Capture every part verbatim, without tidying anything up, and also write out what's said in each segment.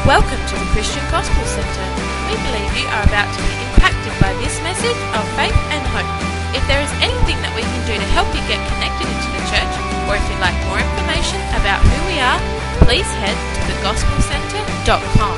Welcome to the Christian Gospel Centre. We believe you are about to be impacted by this message of faith and hope. If there is anything that we can do to help you get connected into the church, or if you'd like more information about who we are, please head to the gospel centre dot com.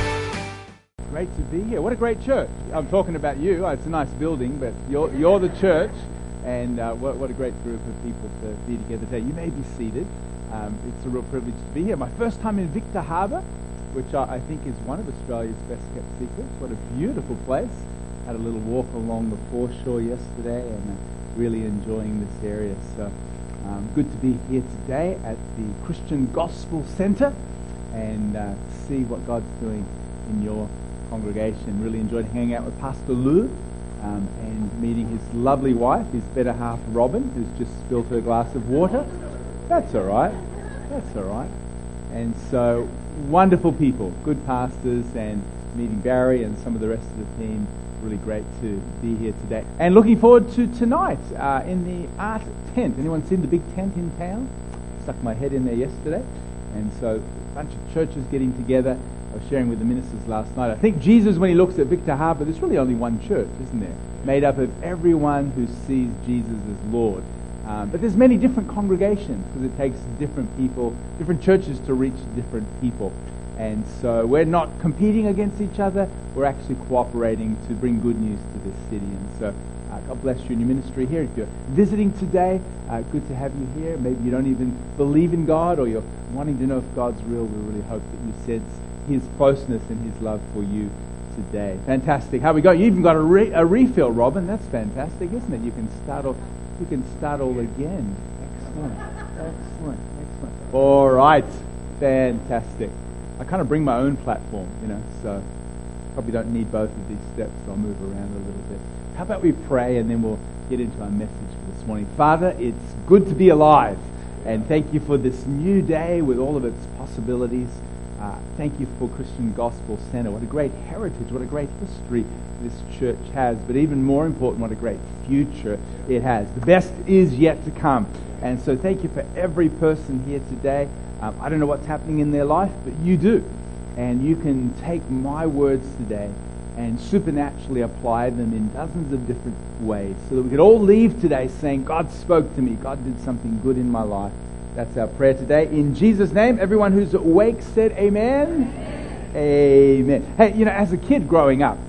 Great to be here. What a great church. I'm talking about you. It's a nice building, but you're, you're the church, and uh, what, what a great group of people to be together today. You may be seated. Um, it's a real privilege to be here. My first time in Victor Harbor, which I, I think is one of Australia's best kept secrets. What a beautiful place. Had a little walk along the foreshore yesterday and uh, really enjoying this area. So um, good to be here today at the Christian Gospel Centre and uh, see what God's doing in your congregation. Really enjoyed hanging out with Pastor Lou um, and meeting his lovely wife, his better half Robin, who's just spilled her glass of water. That's all right. That's all right. And so, wonderful people, good pastors, and meeting Barry and some of the rest of the team. Really great to be here today. And looking forward to tonight uh, in the art tent. Anyone seen the big tent in town? Stuck my head in there yesterday. And so, a bunch of churches getting together. I was sharing with the ministers last night. I think Jesus, when he looks at Victor Harbor, there's really only one church, isn't there? Made up of everyone who sees Jesus as Lord. Um, but there's many different congregations because it takes different people, different churches to reach different people. And so we're not competing against each other. We're actually cooperating to bring good news to this city. And so uh, God bless you in your ministry here. If you're visiting today, uh, good to have you here. Maybe you don't even believe in God, or you're wanting to know if God's real. We really hope that you sense his closeness and his love for you today. Fantastic. How we go? You even got a, re- a refill, Robin. That's fantastic, isn't it? You can start off. You can start all again. Excellent. Excellent. Excellent. All right. Fantastic. I kind of bring my own platform, you know, so probably don't need both of these steps, so I'll move around a little bit. How about we pray and then we'll get into our message for this morning. Father, it's good to be alive, and thank you for this new day with all of its possibilities. Uh, thank you for Christian Gospel Centre. What a great heritage, what a great history this church has, but even more important, what a great future it has. The best is yet to come. And so thank you for every person here today. Um, I don't know what's happening in their life, but you do. And you can take my words today and supernaturally apply them in dozens of different ways so that we could all leave today saying, God spoke to me, God did something good in my life. That's our prayer today. In Jesus' name, everyone who's awake said amen. Amen. Amen. Hey, you know, as a kid growing up,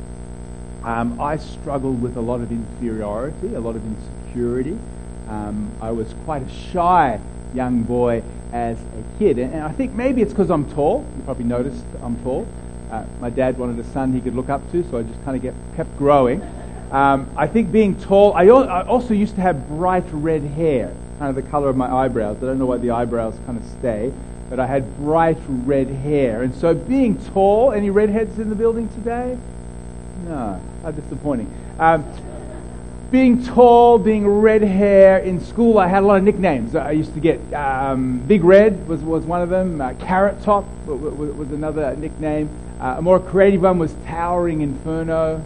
um, I struggled with a lot of inferiority, a lot of insecurity. Um, I was quite a shy young boy as a kid. And, and I think maybe it's because I'm tall. You probably noticed I'm tall. Uh, my dad wanted a son he could look up to, so I just kind of get, kept growing. Um, I think being tall, I, al- I also used to have bright red hair, kind of the color of my eyebrows. I don't know why the eyebrows kind of stay, but I had bright red hair. And so being tall, any redheads in the building today? No, how disappointing. Um, being tall, being red hair, in school I had a lot of nicknames. I used to get um, Big Red was, was one of them, uh, Carrot Top was, was another nickname. Uh, a more creative one was Towering Inferno.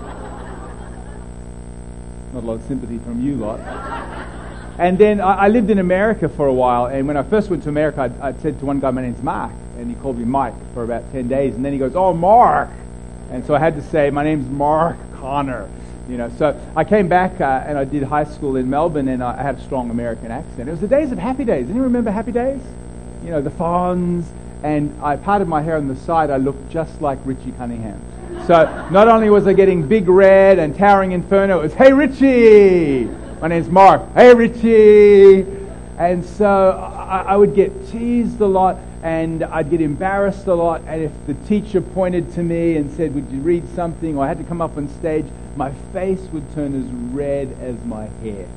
Not a lot of sympathy from you lot. And then I, I lived in America for a while, and when I first went to America, I, I said to one guy, my name's Mark, and he called me Mike for about ten days, and then he goes, oh, Mark! And so I had to say, my name's Mark Connor. You know, so I came back uh, and I did high school in Melbourne, and I had a strong American accent. It was the days of Happy Days. Anyone remember Happy Days? You know, the Fonz. And I parted my hair on the side. I looked just like Richie Cunningham. So not only was I getting Big Red and Towering Inferno, it was, hey, Richie! My name's Mark. Hey, Richie! And so I, I would get teased a lot, and I'd get embarrassed a lot. And if the teacher pointed to me and said, would you read something? Or I had to come up on stage, my face would turn as red as my hair.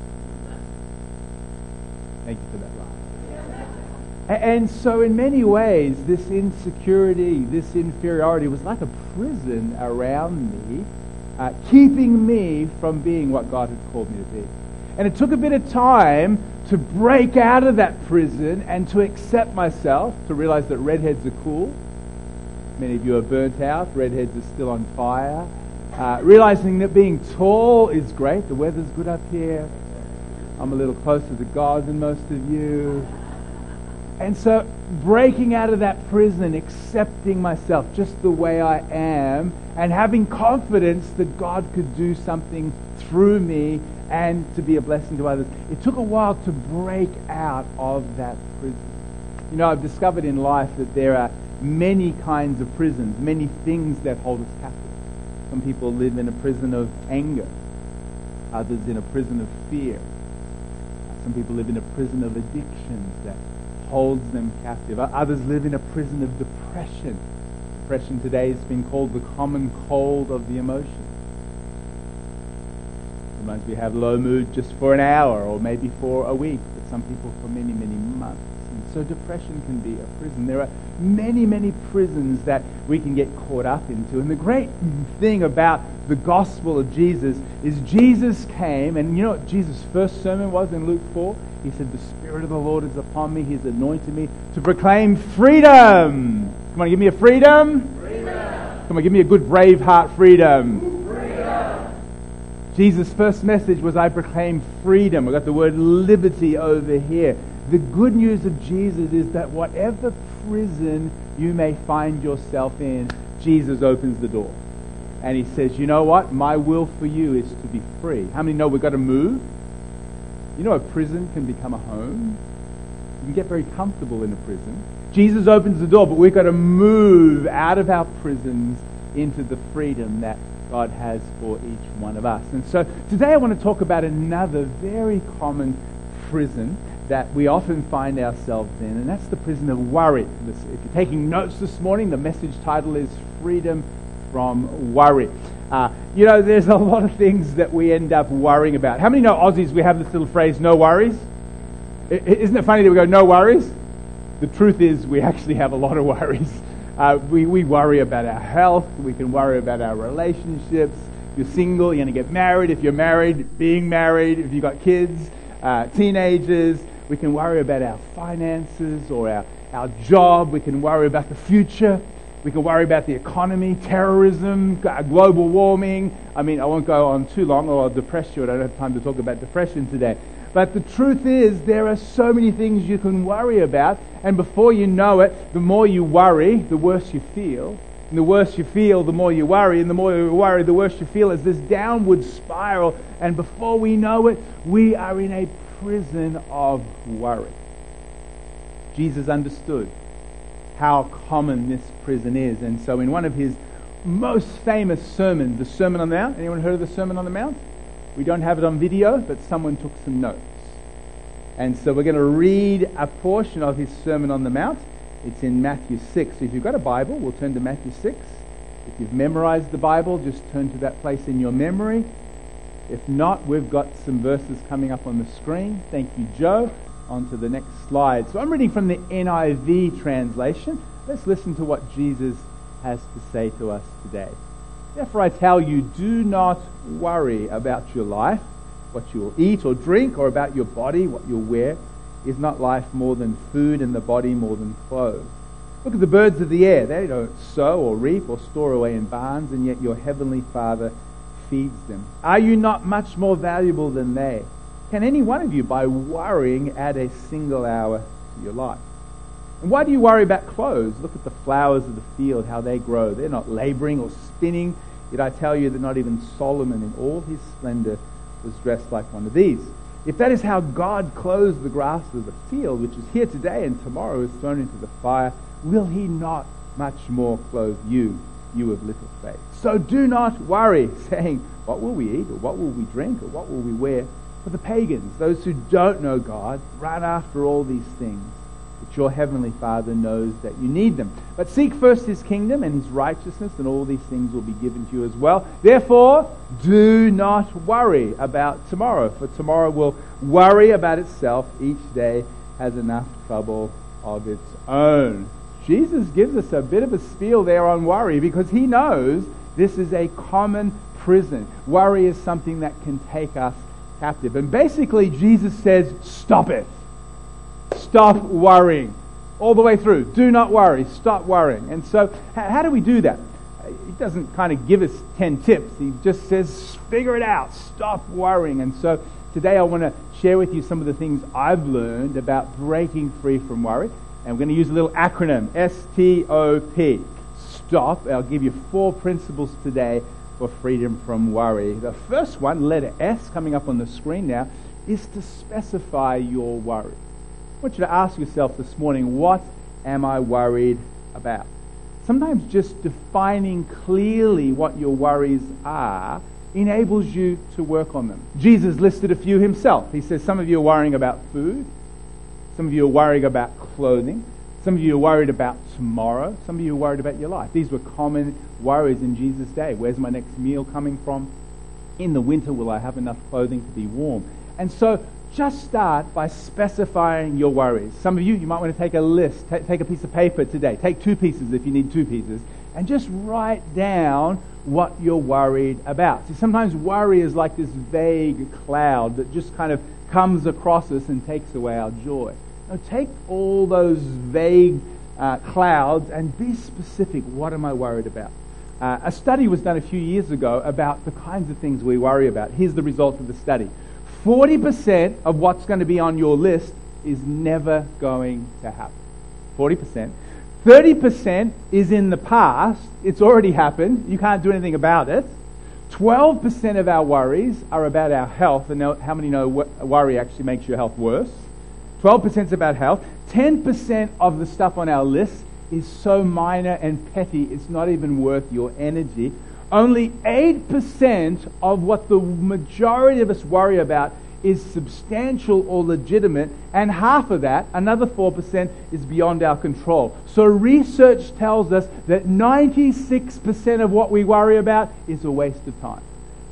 Thank you for that laugh. And so in many ways, this insecurity, this inferiority was like a prison around me, uh, keeping me from being what God had called me to be. And it took a bit of time to break out of that prison and to accept myself, to realize that redheads are cool. Many of you are burnt out. Redheads are still on fire. Uh, realizing that being tall is great. The weather's good up here. I'm a little closer to God than most of you. And so breaking out of that prison, accepting myself just the way I am, and having confidence that God could do something through me and to be a blessing to others. It took a while to break out of that prison. You know, I've discovered in life that there are many kinds of prisons, many things that hold us captive. Some people live in a prison of anger, others in a prison of fear. Some people live in a prison of addictions that holds them captive. Others live in a prison of depression. Depression today has been called the common cold of the emotions. Sometimes we have low mood just for an hour or maybe for a week, but some people for many, many months. And so depression can be a prison. There are many, many prisons that we can get caught up into. And the great thing about the gospel of Jesus is Jesus came, and you know what Jesus' first sermon was in Luke four? He said, "The Spirit of the Lord is upon me. He's anointed me to proclaim freedom." Come on, give me a freedom. Freedom. Come on, give me a good Braveheart freedom. Freedom. Jesus' first message was, "I proclaim freedom." We've got the word liberty over here. The good news of Jesus is that whatever prison you may find yourself in, Jesus opens the door. And he says, you know what? My will for you is to be free. How many know we've got to move? You know a prison can become a home. You can get very comfortable in a prison. Jesus opens the door, but we've got to move out of our prisons into the freedom that God has for each one of us. And so today I want to talk about another very common prison that we often find ourselves in, and that's the prison of worry. If you're taking notes this morning, the message title is Freedom from Worry. Uh, you know, there's a lot of things that we end up worrying about. How many know Aussies, we have this little phrase, no worries? Isn't it funny that we go, no worries? The truth is we actually have a lot of worries. Uh, we, we worry about our health. We can worry about our relationships. If you're single, you're going to get married. If you're married, being married. If you've got kids, uh, teenagers. We can worry about our finances or our, our job. We can worry about the future. We can worry about the economy, terrorism, global warming. I mean, I won't go on too long or I'll depress you. I don't have time to talk about depression today. But the truth is, there are so many things you can worry about. And before you know it, the more you worry, the worse you feel. And the worse you feel, the more you worry. And the more you worry, the worse you feel. It's this downward spiral. And before we know it, we are in a prison of worry. Jesus understood how common this prison is. And so in one of his most famous sermons, the Sermon on the Mount, anyone heard of the Sermon on the Mount? We don't have it on video, but someone took some notes. And so we're going to read a portion of his Sermon on the Mount. It's in Matthew six. So if you've got a Bible, we'll turn to Matthew six. If you've memorized the Bible, just turn to that place in your memory. If not, we've got some verses coming up on the screen. Thank you, Joe. On to the next slide. So I'm reading from the N I V translation. Let's listen to what Jesus has to say to us today. Therefore I tell you, do not worry about your life, what you will eat or drink, or about your body, what you'll wear. Is not life more than food, and the body more than clothes? Look at the birds of the air. They don't sow or reap or store away in barns, and yet your heavenly Father feeds them. Are you not much more valuable than they? Can any one of you, by worrying, add a single hour to your life? And why do you worry about clothes? Look at the flowers of the field, how they grow. They're not laboring or spinning. Yet I tell you that not even Solomon in all his splendor was dressed like one of these. If that is how God clothes the grass of the field, which is here today and tomorrow is thrown into the fire, will he not much more clothe you, you of little faith? So do not worry, saying, what will we eat, or what will we drink, or what will we wear? For the pagans, those who don't know God, run after all these things, but your heavenly Father knows that you need them. But seek first his kingdom and his righteousness, and all these things will be given to you as well. Therefore, do not worry about tomorrow, for tomorrow will worry about itself. Each day has enough trouble of its own. Jesus gives us a bit of a spiel there on worry, because he knows this is a common prison. Worry is something that can take us captive. And basically, Jesus says, stop it. Stop worrying. All the way through. Do not worry. Stop worrying. And so, how do we do that? He doesn't kind of give us ten tips. He just says, figure it out. Stop worrying. And so, today I want to share with you some of the things I've learned about breaking free from worry. And we're going to use a little acronym, S T O P. Stop. I'll give you four principles today for freedom from worry. The first one, letter S, coming up on the screen now, is to specify your worry. I want you to ask yourself this morning, what am I worried about? Sometimes just defining clearly what your worries are enables you to work on them. Jesus listed a few himself. He says some of you are worrying about food. Some of you are worrying about clothing. Some of you are worried about tomorrow. Some of you are worried about your life. These were common worries in Jesus' day. Where's my next meal coming from? In the winter, will I have enough clothing to be warm? And so just start by specifying your worries. Some of you, you might want to take a list. Take, take a piece of paper today. Take two pieces if you need two pieces. And just write down what you're worried about. See, sometimes worry is like this vague cloud that just kind of comes across us and takes away our joy. Now take all those vague uh, clouds and be specific. What am I worried about? Uh, a study was done a few years ago about the kinds of things we worry about. Here's the result of the study. forty percent of what's going to be on your list is never going to happen. forty percent. thirty percent is in the past. It's already happened. You can't do anything about it. twelve percent of our worries are about our health. And how many know worry actually makes your health worse? twelve percent is about health. ten percent of the stuff on our list is so minor and petty, it's not even worth your energy. Only eight percent of what the majority of us worry about is substantial or legitimate, and half of that, another four percent, is beyond our control. So research tells us that ninety-six percent of what we worry about is a waste of time.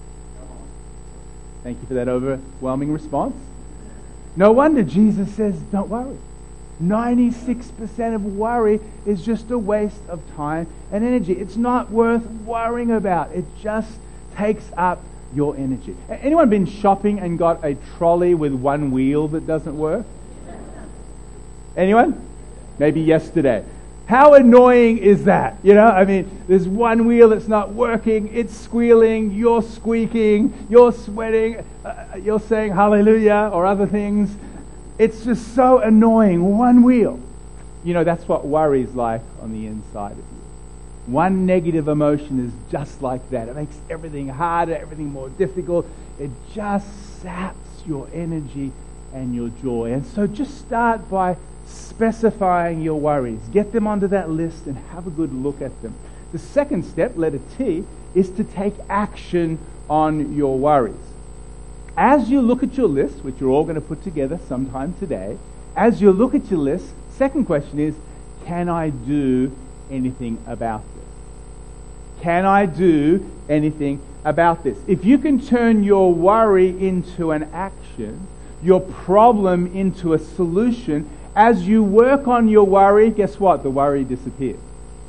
Thank you for that overwhelming response. No wonder Jesus says, don't worry. ninety-six percent of worry is just a waste of time and energy. It's not worth worrying about. It just takes up your energy. Anyone been shopping and got a trolley with one wheel that doesn't work? Anyone? Maybe yesterday. How annoying is that? You know, I mean, there's one wheel that's not working, it's squealing, you're squeaking, you're sweating, uh, you're saying hallelujah or other things. It's just so annoying. One wheel. You know, that's what worry's like on the inside of you. One negative emotion is just like that. It makes everything harder, everything more difficult. It just saps your energy and your joy. And so just start by specifying your worries. Get them onto that list and have a good look at them. The second step, letter T, is to take action on your worries. As you look at your list, which you're all going to put together sometime today, as you look at your list, second question is, can I do anything about this? Can I do anything about this? If you can turn your worry into an action, your problem into a solution, as you work on your worry, guess what? The worry disappears.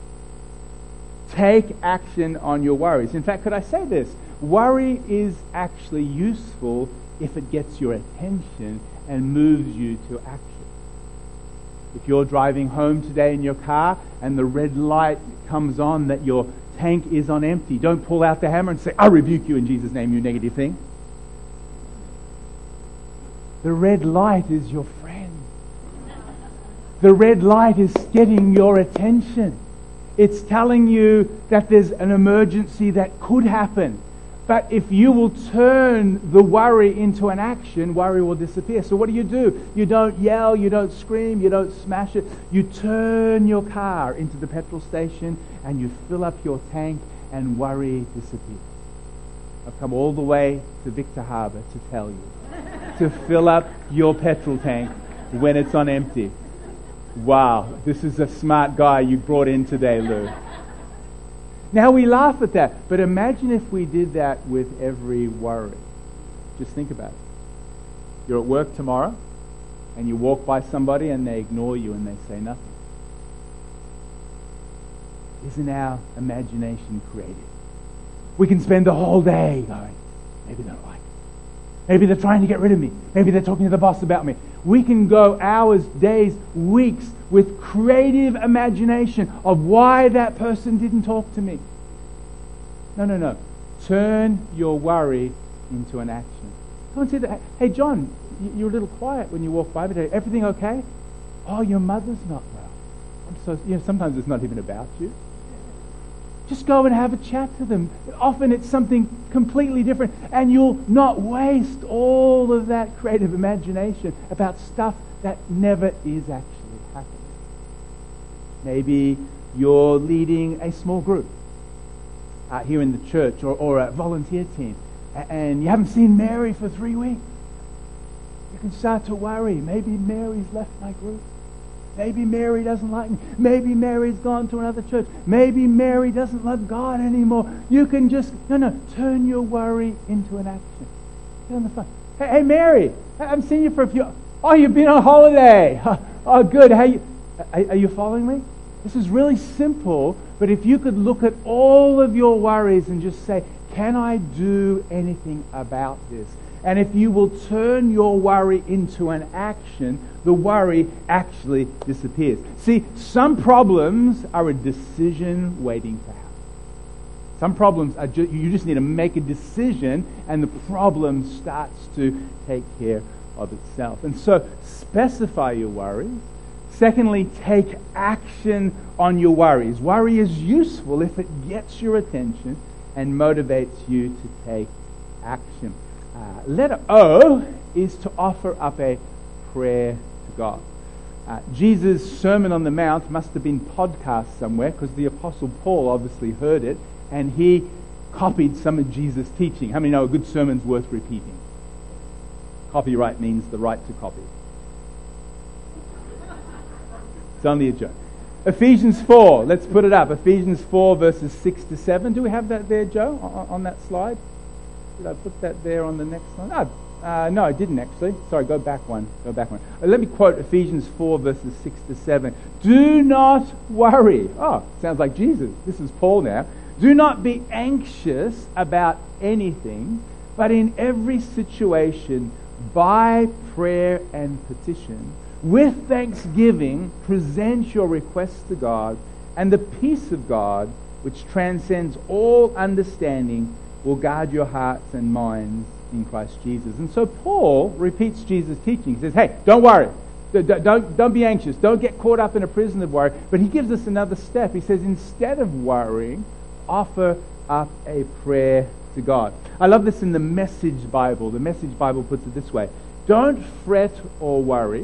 Take action on your worries. In fact, could I say this? Worry is actually useful if it gets your attention and moves you to action. If you're driving home today in your car and the red light comes on that your tank is on empty, don't pull out the hammer and say, I rebuke you in Jesus' name, you negative thing. The red light is your friend. The red light is getting your attention. It's telling you that there's an emergency that could happen. But if you will turn the worry into an action, worry will disappear. So what do you do? You don't yell, you don't scream, you don't smash it. You turn your car into the petrol station and you fill up your tank and worry disappears. I've come all the way to Victor Harbour to tell you to fill up your petrol tank when it's on empty. Wow, this is a smart guy you brought in today, Lou. Now we laugh at that, but imagine if we did that with every worry. Just think about it. You're at work tomorrow, and you walk by somebody and they ignore you and they say nothing. Isn't our imagination creative? We can spend the whole day going, maybe they don't like it. Maybe they're trying to get rid of me. Maybe they're talking to the boss about me. We can go hours, days, weeks with creative imagination of why that person didn't talk to me. No, no, no. Turn your worry into an action. Come and say that. Hey, John, you're a little quiet when you walk by me today. Everything okay? Oh, your mother's not well. I'm so, you know, sometimes it's not even about you. Just go and have a chat to them. Often it's something completely different, and you'll not waste all of that creative imagination about stuff that never is actually happening. Maybe you're leading a small group uh, here in the church, or, or a volunteer team, and you haven't seen Mary for three weeks. You can start to worry. Maybe Mary's left my group. Maybe Mary doesn't like me. Maybe Mary's gone to another church. Maybe Mary doesn't love God anymore. You can just, no, no, turn your worry into an action. Get on the phone. Hey, hey Mary, I haven't seen you for a few... Oh, you've been on holiday. Oh, good. How you, are, are you following me? This is really simple, but if you could look at all of your worries and just say, can I do anything about this? And if you will turn your worry into an action, the worry actually disappears. See, some problems are a decision waiting to happen. Some problems are ju- you just need to make a decision, and the problem starts to take care of itself. And so, specify your worries. Secondly, take action on your worries. Worry is useful if it gets your attention and motivates you to take action. Uh, letter O is to offer up a prayer to God. Uh, Jesus' Sermon on the Mount must have been podcast somewhere, because the Apostle Paul obviously heard it, and he copied some of Jesus' teaching. How many know a good sermon's worth repeating? Copyright means the right to copy. It's only a joke. Ephesians four, let's put it up. Ephesians four verses six to seven. Do we have that there, Joe, on, on that slide? Did I put that there on the next one? No, uh, no, I didn't actually. Sorry, go back one. Go back one. Uh, let me quote Ephesians four verses six to seven. Do not worry. Oh, sounds like Jesus. This is Paul now. Do not be anxious about anything, but in every situation, by prayer and petition, with thanksgiving, present your requests to God, and the peace of God, which transcends all understanding, will guard your hearts and minds in Christ Jesus. And so Paul repeats Jesus' teaching. He says, hey, don't worry. Don't, don't be anxious. Don't get caught up in a prison of worry. But he gives us another step. He says, instead of worrying, offer up a prayer to God. I love this in the Message Bible. The Message Bible puts it this way. Don't fret or worry.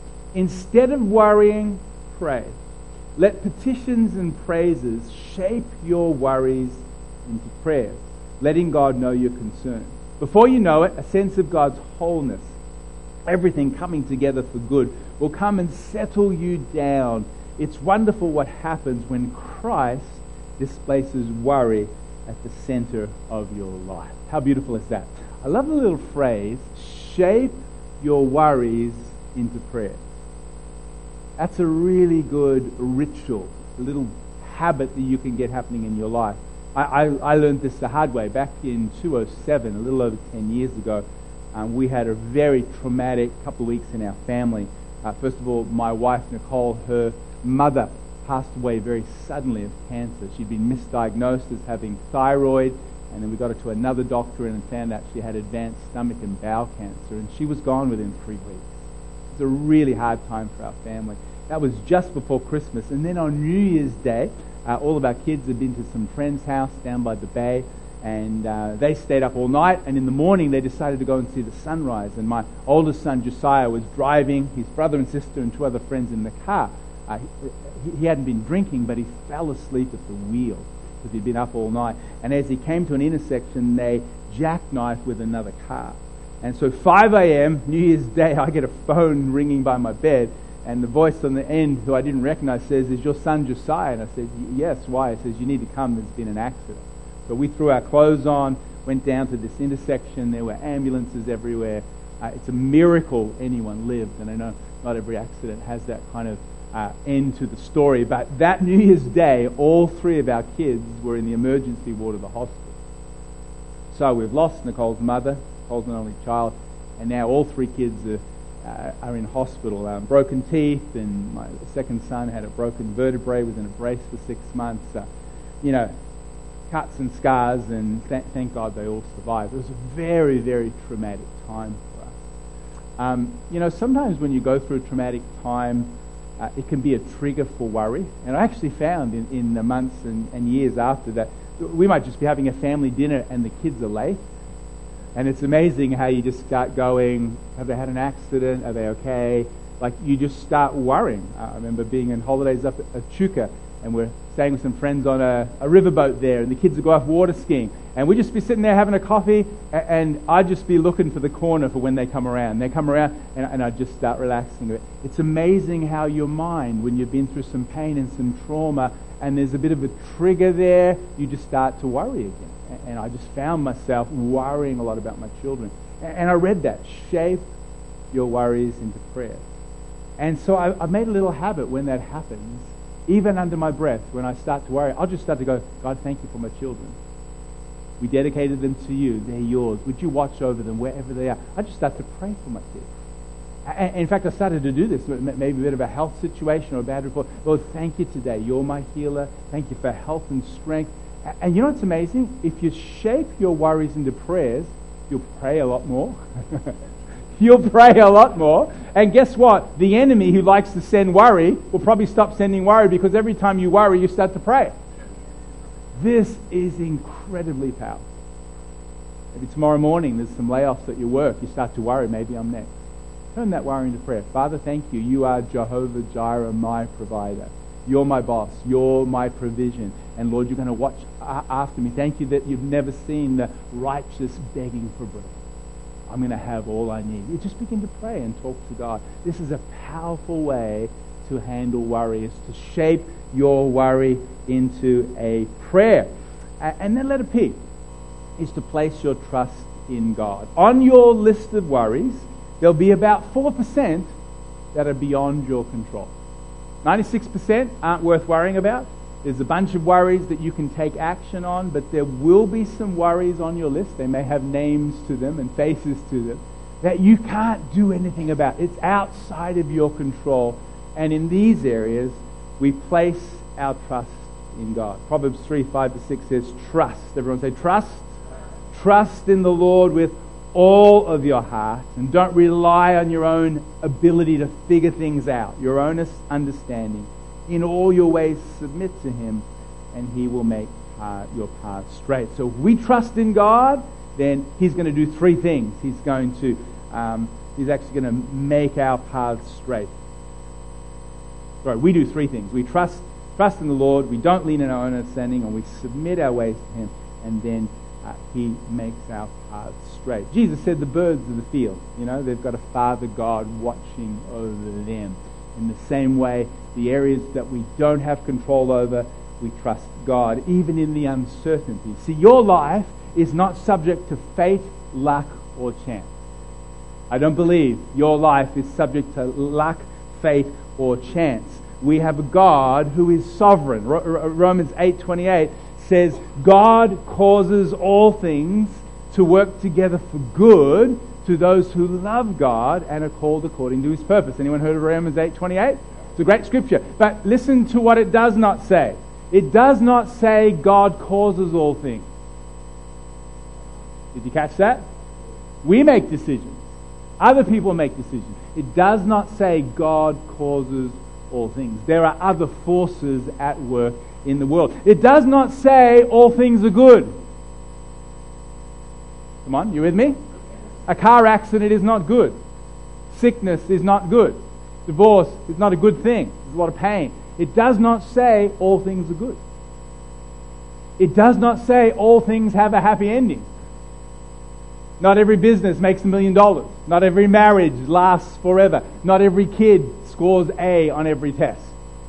Instead of worrying, pray. Let petitions and praises shape your worries into prayers, letting God know your concern. Before you know it, a sense of God's wholeness, everything coming together for good, will come and settle you down. It's wonderful what happens when Christ displaces worry at the center of your life. How beautiful is that? I love the little phrase, shape your worries into prayer. That's a really good ritual, a little habit that you can get happening in your life. I, I, I learned this the hard way back in two thousand seven, a little over ten years ago. Um, we had a very traumatic couple of weeks in our family. Uh, first of all, my wife, Nicole, her mother passed away very suddenly of cancer. She'd been misdiagnosed as having thyroid, and then we got her to another doctor and found out she had advanced stomach and bowel cancer, and she was gone within three weeks. It was a really hard time for our family. That was just before Christmas. And then on New Year's Day, uh, all of our kids had been to some friend's house down by the bay, and uh, they stayed up all night, and in the morning they decided to go and see the sunrise. And my oldest son, Josiah, was driving his brother and sister and two other friends in the car. Uh, he, he hadn't been drinking, but he fell asleep at the wheel because he'd been up all night. And as he came to an intersection, they jackknifed with another car. And so five a.m., New Year's Day, I get a phone ringing by my bed, and the voice on the end, who I didn't recognize, says, "Is your son Josiah?" And I said, "Yes, why?" He says, "You need to come, there's been an accident." So we threw our clothes on, went down to this intersection. There were ambulances everywhere. Uh, it's a miracle anyone lived, and I know not every accident has that kind of uh, end to the story. But that New Year's Day, all three of our kids were in the emergency ward of the hospital. So we've lost Nicole's mother, Nicole's an only child, and now all three kids are Uh, are in hospital. Um, broken teeth, and my second son had a broken vertebrae, was in a brace for six months. Uh, you know, cuts and scars, and th- thank God they all survived. It was a very, very traumatic time for us. Um, you know, sometimes when you go through a traumatic time, uh, it can be a trigger for worry. And I actually found in, in the months and, and years after that, we might just be having a family dinner and the kids are late. And it's amazing how you just start going, have they had an accident? Are they okay? Like, you just start worrying. Uh, I remember being on holidays up at, at Chuka, and we're staying with some friends on a, a riverboat there, and the kids would go off water skiing. And we'd just be sitting there having a coffee, and, and I'd just be looking for the corner for when they come around. They come around, and, and I'd just start relaxing a bit. It's amazing how your mind, when you've been through some pain and some trauma, and there's a bit of a trigger there, you just start to worry again. And I just found myself worrying a lot about my children. And I read that, shape your worries into prayer. And so I, I've made a little habit when that happens, even under my breath, when I start to worry, I'll just start to go, God, thank you for my children. We dedicated them to you. They're yours. Would you watch over them wherever they are? I just start to pray for my kids. And in fact, I started to do this, maybe a bit of a health situation or a bad report. Lord, thank you today. You're my healer. Thank you for health and strength. And you know what's amazing? If you shape your worries into prayers, you'll pray a lot more. You'll pray a lot more. And guess what? The enemy who likes to send worry will probably stop sending worry, because every time you worry, you start to pray. This is incredibly powerful. Maybe tomorrow morning there's some layoffs at your work. You start to worry, maybe I'm next. Turn that worry into prayer. Father, thank you. You are Jehovah Jireh, my provider. You're my boss. You're my provision. And Lord, you're going to watch after me. Thank you that you've never seen the righteous begging for bread. I'm going to have all I need. You just begin to pray and talk to God. This is a powerful way to handle worry, is to shape your worry into a prayer. And then letter P is to place your trust in God. On your list of worries, there'll be about four percent that are beyond your control. ninety-six percent aren't worth worrying about. There's a bunch of worries that you can take action on, but there will be some worries on your list. They may have names to them and faces to them that you can't do anything about. It's outside of your control. And in these areas, we place our trust in God. Proverbs three, five to six says, trust. Everyone say trust. Trust in the Lord with all of your heart, and don't rely on your own ability to figure things out, your own understanding. In all your ways submit to Him, and He will make uh, your path straight. So if we trust in God, then He's going to do three things. He's going to, um, He's actually going to make our paths straight. Sorry, we do three things. We trust, trust in the Lord, we don't lean on our own understanding, and we submit our ways to Him, and then uh, He makes our paths straight. Jesus said the birds of the field, you know, they've got a Father God watching over them. In the same way, the areas that we don't have control over, we trust God, even in the uncertainty. See, your life is not subject to fate, luck, or chance. I don't believe your life is subject to luck, fate, or chance. We have a God who is sovereign. Romans eight twenty-eight says, God causes all things to work together for good to those who love God and are called according to His purpose. Anyone heard of Romans eight twenty-eight? It's a great scripture. But listen to what it does not say. It does not say God causes all things. Did you catch that? We make decisions. Other people make decisions. It does not say God causes all things. There are other forces at work in the world. It does not say all things are good. Come on, you with me? A car accident is not good. Sickness is not good. Divorce is not a good thing. There's a lot of pain. It does not say all things are good. It does not say all things have a happy ending. Not every business makes a million dollars. Not every marriage lasts forever. Not every kid scores A on every test.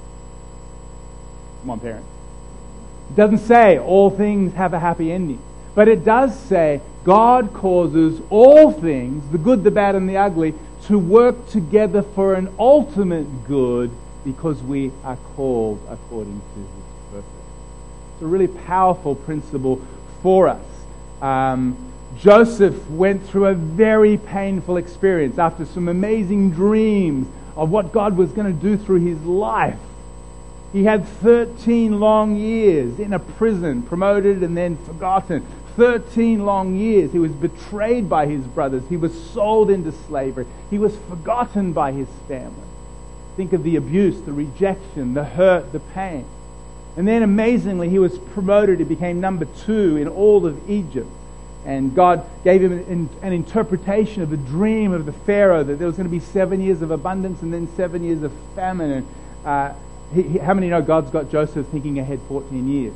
Come on, parents. It doesn't say all things have a happy ending. But it does say God causes all things, the good, the bad, and the ugly, to work together for an ultimate good because we are called according to His purpose. It's a really powerful principle for us. Um, Joseph went through a very painful experience after some amazing dreams of what God was going to do through his life. He had thirteen long years in a prison, promoted and then forgotten. thirteen long years. He was betrayed by his brothers. He was sold into slavery. He was forgotten by his family. Think of the abuse, the rejection, the hurt, the pain. And then amazingly, he was promoted. He became number two in all of Egypt. And God gave him an, an interpretation of a dream of the Pharaoh that there was going to be seven years of abundance and then seven years of famine. And uh, he, he, how many know God's got Joseph thinking ahead fourteen years?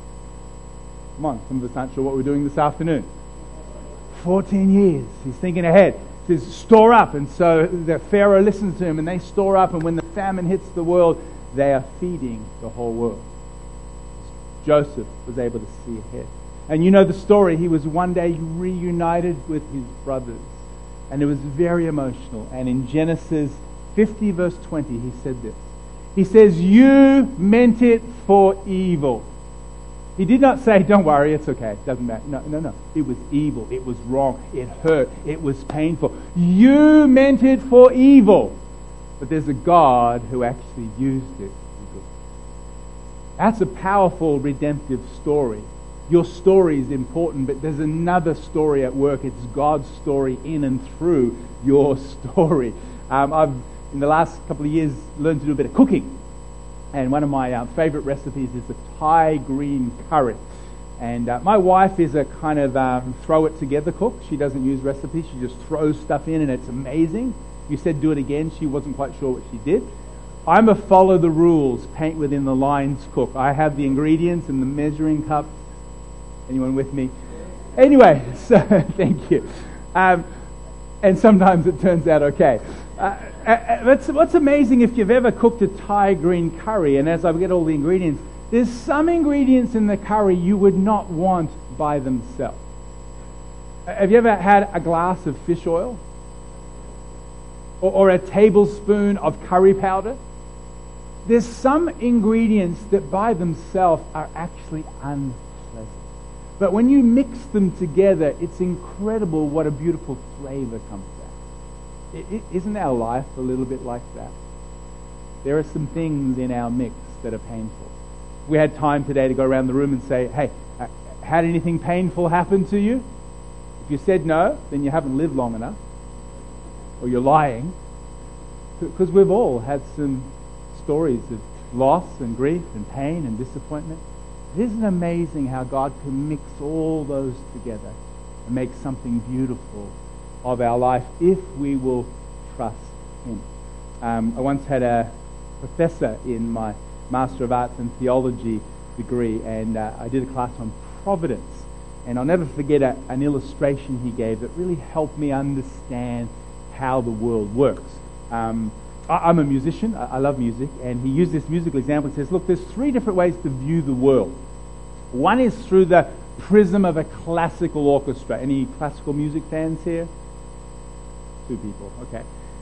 Come on, some of us aren't sure what we're doing this afternoon. fourteen years. He's thinking ahead. He says, store up. And so the Pharaoh listens to him and they store up. And when the famine hits the world, they are feeding the whole world. Joseph was able to see ahead. And you know the story. He was one day reunited with his brothers. And it was very emotional. And in Genesis fifty verse twenty, he said this. He says, you meant it for evil. He did not say, don't worry, it's okay, it doesn't matter. No, no, no. It was evil. It was wrong. It hurt. It was painful. You meant it for evil. But there's a God who actually used it for good. That's a powerful redemptive story. Your story is important, but there's another story at work. It's God's story in and through your story. Um, I've, in the last couple of years, learned to do a bit of cooking. And one of my uh, favorite recipes is the Thai green curry. And uh, my wife is a kind of um, throw-it-together cook. She doesn't use recipes. She just throws stuff in, and it's amazing. You said do it again. She wasn't quite sure what she did. I'm a follow-the-rules, paint-within-the-lines cook. I have the ingredients and the measuring cup. Anyone with me? Anyway, so thank you. Um, and sometimes it turns out okay. Uh, uh, what's, what's amazing, if you've ever cooked a Thai green curry, and as I get all the ingredients, there's some ingredients in the curry you would not want by themselves. Have you ever had a glass of fish oil? Or, or a tablespoon of curry powder? There's some ingredients that by themselves are actually unpleasant. But when you mix them together, it's incredible what a beautiful flavor comes out. It, it, isn't our life a little bit like that? There are some things in our mix that are painful. We had time today to go around the room and say, hey, uh, had anything painful happen to you? If you said no, then you haven't lived long enough. Or you're lying. Because we've all had some stories of loss and grief and pain and disappointment. Isn't it amazing how God can mix all those together and make something beautiful of our life if we will trust Him? Um, I once had a professor in my Master of Arts and Theology degree, and uh, I did a class on providence. And I'll never forget a, an illustration he gave that really helped me understand how the world works. Um, I, I'm a musician. I, I love music. And he used this musical example. He says, look, there's three different ways to view the world. One is through the prism of a classical orchestra. Any classical music fans here? Two people. Okay.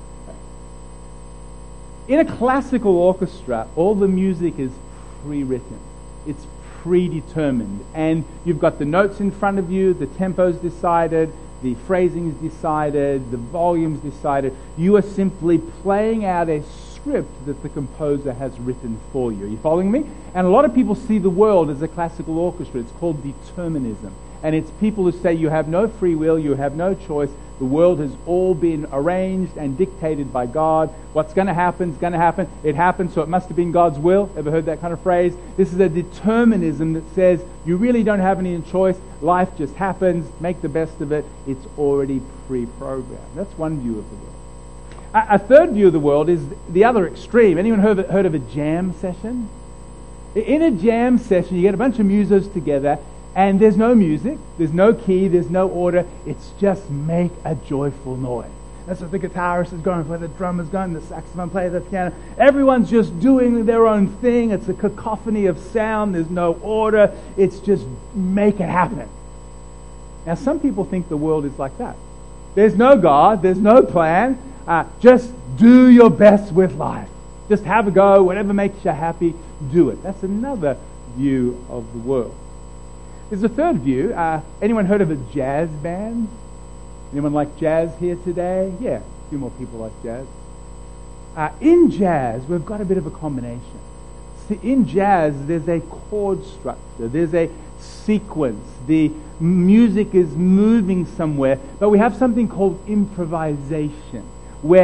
In a classical orchestra, all the music is pre-written. It's predetermined. And you've got the notes in front of you, the tempo's decided, the phrasing is decided, the volume's decided. You are simply playing out a script that the composer has written for you. Are you following me? And a lot of people see the world as a classical orchestra. It's called determinism. And it's people who say you have no free will, you have no choice. The world has all been arranged and dictated by God. What's going to happen is going to happen. It happened, so it must have been God's will. Ever heard that kind of phrase? This is a determinism that says you really don't have any choice. Life just happens. Make the best of it. It's already pre-programmed. That's one view of the world. A, a third view of the world is the other extreme. Anyone heard of, heard of a jam session? In a jam session, you get a bunch of musos together, and there's no music, there's no key, there's no order. It's just make a joyful noise. That's what the guitarist is going for, the drummer's going, the saxophone player, the piano. Everyone's just doing their own thing. It's a cacophony of sound. There's no order. It's just make it happen. Now, some people think the world is like that. There's no God. There's no plan. Uh, just do your best with life. Just have a go. Whatever makes you happy, do it. That's another view of the world. There's a third view. Uh, anyone heard of a jazz band? Anyone like jazz here today? Yeah, a few more people like jazz. Uh, in jazz, we've got a bit of a combination. See, in jazz, there's a chord structure. There's a sequence. The music is moving somewhere. But we have something called improvisation, where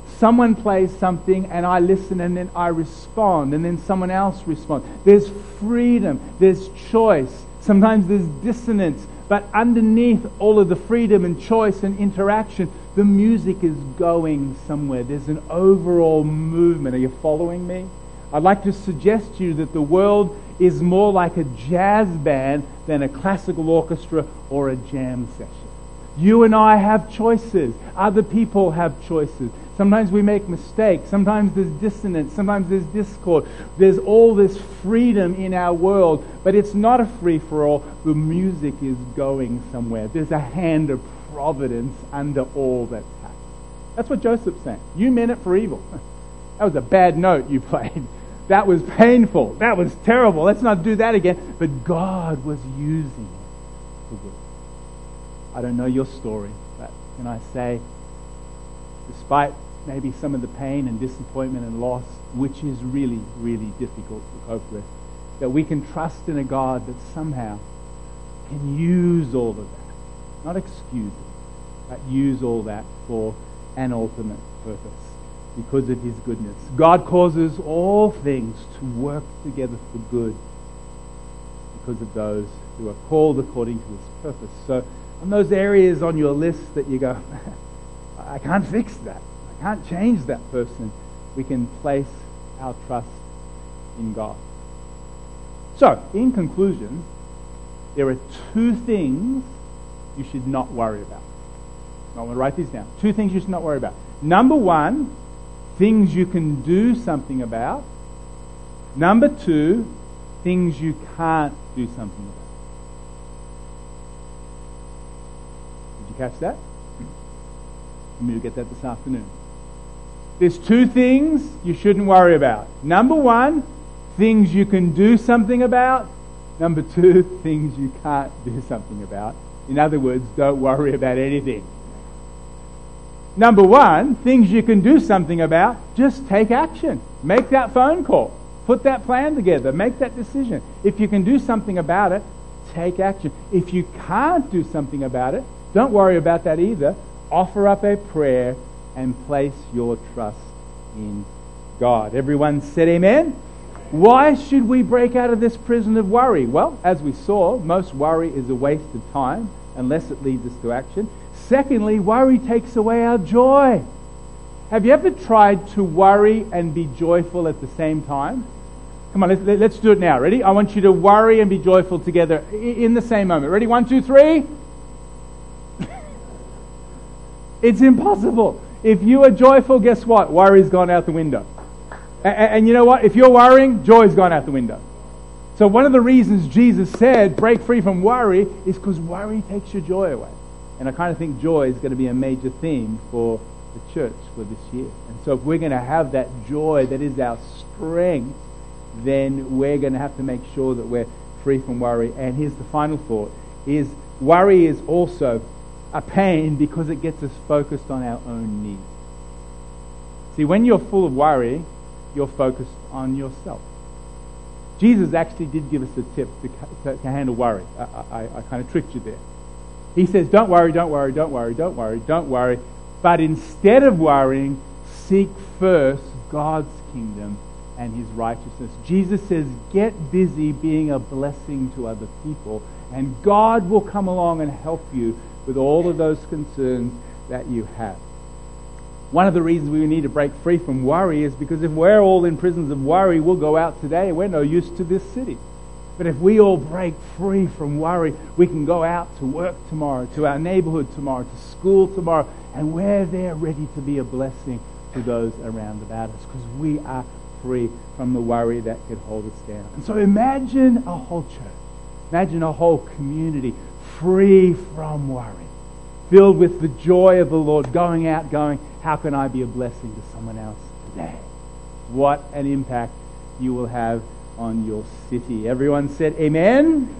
Someone plays something and I listen and then I respond and then someone else responds. There's freedom. There's choice. Sometimes there's dissonance. But underneath all of the freedom and choice and interaction, the music is going somewhere. There's an overall movement. Are you following me? I'd like to suggest to you that the world is more like a jazz band than a classical orchestra or a jam session. You and I have choices. Other people have choices. Sometimes we make mistakes. Sometimes there's dissonance. Sometimes there's discord. There's all this freedom in our world, but it's not a free-for-all. The music is going somewhere. There's a hand of providence under all that's happening. That's what Joseph's saying. You meant it for evil. That was a bad note you played. That was painful. That was terrible. Let's not do that again. But God was using it for good. I don't know your story, but can I say, despite maybe some of the pain and disappointment and loss, which is really, really difficult to cope with, that we can trust in a God that somehow can use all of that, not excuse it, but use all that for an ultimate purpose because of His goodness. God causes all things to work together for good because of those who are called according to His purpose. So, on those areas on your list that you go, I can't fix that. I can't change that person. We can place our trust in God. So, in conclusion, there are two things you should not worry about. I'm going to write these down. Two things you should not worry about. Number one, things you can do something about. Number two, things you can't do something about. Catch that? Maybe you'll get that this afternoon. There's two things you shouldn't worry about. Number one, things you can do something about. Number two, things you can't do something about. In other words, don't worry about anything. Number one, things you can do something about, just take action. Make that phone call. Put that plan together. Make that decision. If you can do something about it, take action. If you can't do something about it, don't worry about that either. Offer up a prayer and place your trust in God. Everyone said amen? Why should we break out of this prison of worry? Well, as we saw, most worry is a waste of time unless it leads us to action. Secondly, worry takes away our joy. Have you ever tried to worry and be joyful at the same time? Come on, let's, let's do it now. Ready? I want you to worry and be joyful together in the same moment. Ready? One, two, three. It's impossible. If you are joyful, guess what? Worry's gone out the window. And, and you know what? If you're worrying, joy's gone out the window. So one of the reasons Jesus said, break free from worry, is because worry takes your joy away. And I kind of think joy is going to be a major theme for the church for this year. And so if we're going to have that joy that is our strength, then we're going to have to make sure that we're free from worry. And here's the final thought, is worry is also a pain because it gets us focused on our own needs. See, when you're full of worry, you're focused on yourself. Jesus actually did give us a tip to, to, to handle worry. I, I, I kind of tricked you there. He says, don't worry, don't worry, don't worry, don't worry, don't worry. But instead of worrying, seek first God's kingdom and His righteousness. Jesus says, get busy being a blessing to other people, and God will come along and help you with all of those concerns that you have. One of the reasons we need to break free from worry is because if we're all in prisons of worry, we'll go out today and we're no use to this city. But if we all break free from worry, we can go out to work tomorrow, to our neighborhood tomorrow, to school tomorrow, and we're there ready to be a blessing to those around about us because we are free from the worry that could hold us down. And so imagine a whole church, imagine a whole community free from worry, filled with the joy of the Lord, going out, going, how can I be a blessing to someone else today? What an impact you will have on your city. Everyone said amen?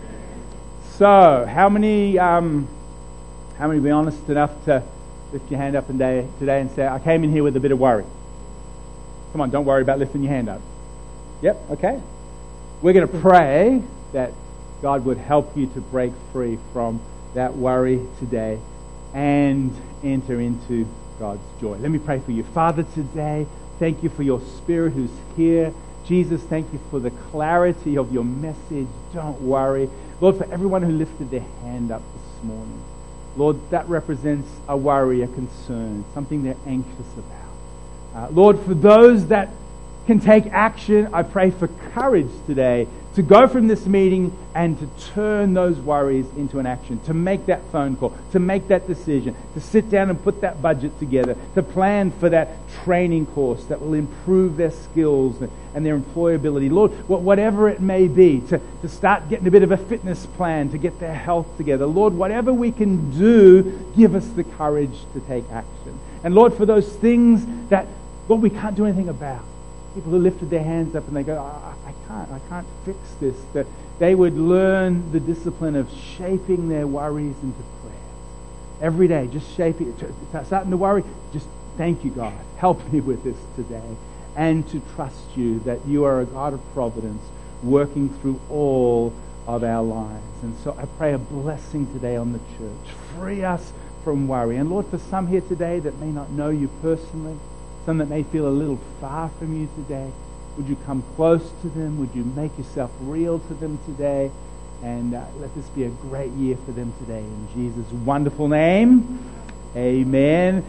So, how many, um, how many be honest enough to lift your hand up today, today and say, I came in here with a bit of worry? Come on, don't worry about lifting your hand up. Yep, okay. We're going to pray that God would help you to break free from that worry today and enter into God's joy. Let me pray for you. Father, today, thank you for your Spirit who's here. Jesus, thank you for the clarity of your message. Don't worry. Lord, for everyone who lifted their hand up this morning, Lord, that represents a worry, a concern, something they're anxious about. Uh, Lord, for those that can take action, I pray for courage today to go from this meeting and to turn those worries into an action, to make that phone call, to make that decision, to sit down and put that budget together, to plan for that training course that will improve their skills and their employability. Lord, whatever it may be, to, to start getting a bit of a fitness plan, to get their health together. Lord, whatever we can do, give us the courage to take action. And Lord, for those things that, Lord, we can't do anything about, people who lifted their hands up and they go, oh, I can't, I can't fix this, that they would learn the discipline of shaping their worries into prayers. Every day, just shaping it. Starting to worry, just thank you, God. Help me with this today. And to trust you that you are a God of providence working through all of our lives. And so I pray a blessing today on the church. Free us from worry. And Lord, for some here today that may not know you personally, some that may feel a little far from you today, would you come close to them? Would you make yourself real to them today? And uh, let this be a great year for them today. In Jesus' wonderful name, amen.